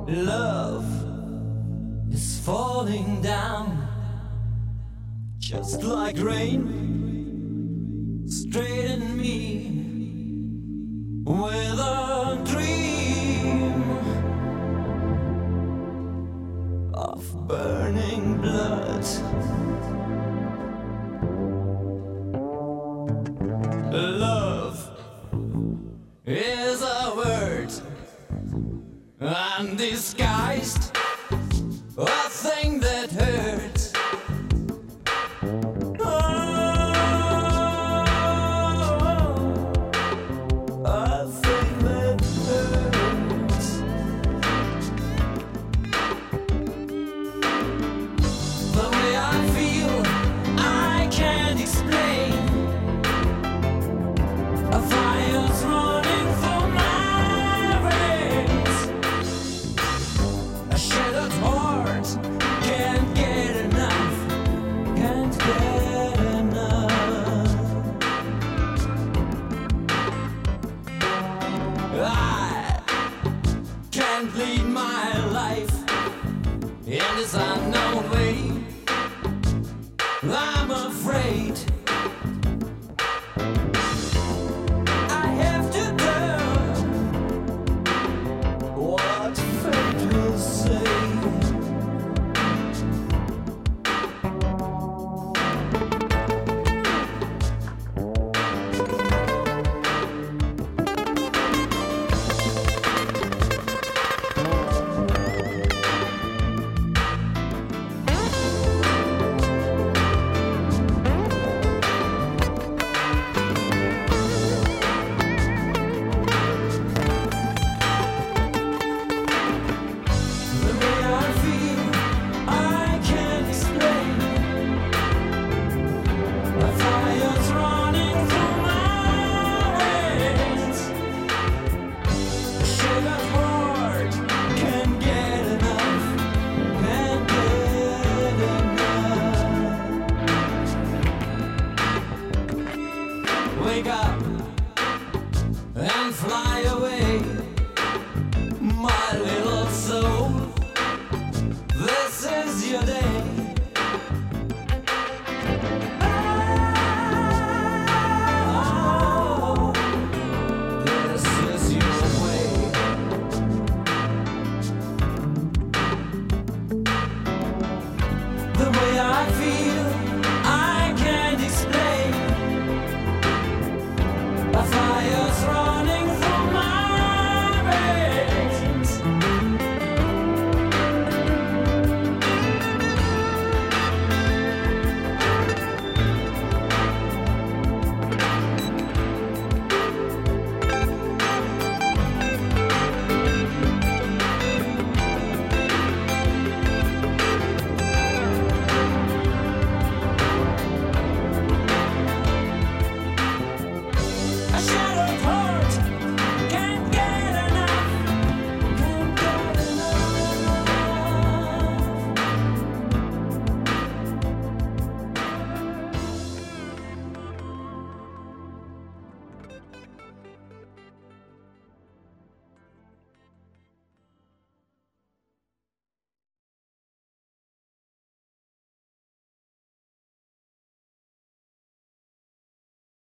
Love is falling down, just like rain, straight in me, with a dream of burning blood. Love is a word undisguised, a thing that hurts. Oh, a thing that hurts. The way I feel, I can't explain. A fire's running for my veins. A shattered heart can't get enough, can't get enough. I can't lead my life in this unknown.